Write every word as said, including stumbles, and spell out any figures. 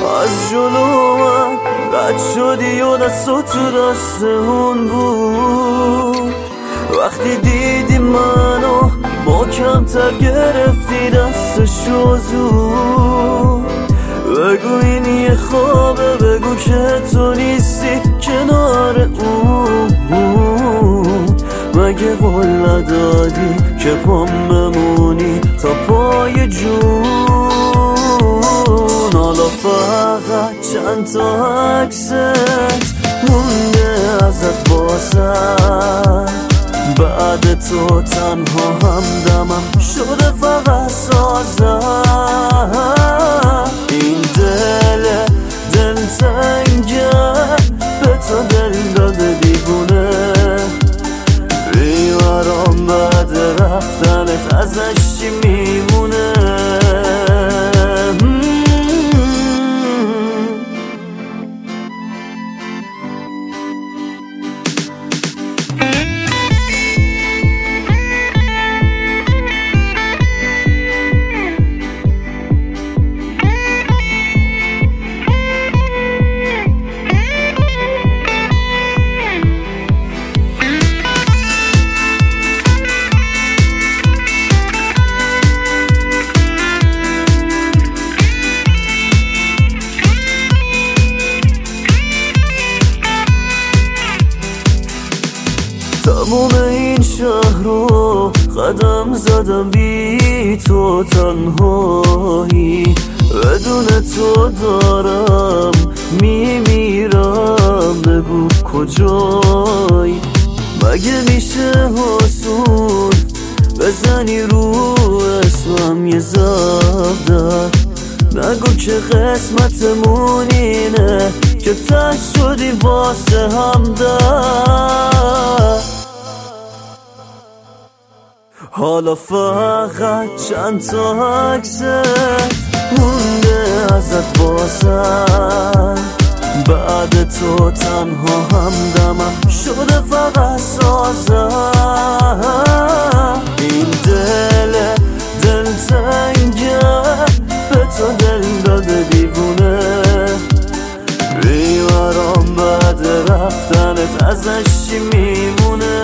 از جلو من رد شدی و دستو تو دست اون بود. وقتی دیدی منو با کمتر گرفتی دستشو زود. بگو این یه خوابه، بگو که تو نیستی کنار اون. مگه قول ندادی که پام بمونی تا پای جون؟ حالا فقط چند تا عکست مونده ازت واسم. بعد تو تنها همدمم شده فقط سازم. این دل دلتنگه به تو دل داده دیوونه. بیارم بعد رفتنت ازش چی میمونه؟ تمام این شهر رو قدم زدم بی تو تنهایی. بدون تو دارم میمیرم، بگو کجایی؟ مگه میشه حسون بزنی رو اسمم یه زبدر؟ نگو که قسمتمون اینه که تش شدی واسه همدر. حالا فقط چند تا عکست مونده ازت واسم. بعد تو تنها همدمم شده فقط سازم. این دل دلتنگه به تو دل داده دیوونه. بیارم بعد رفتنت ازش چی میمونه؟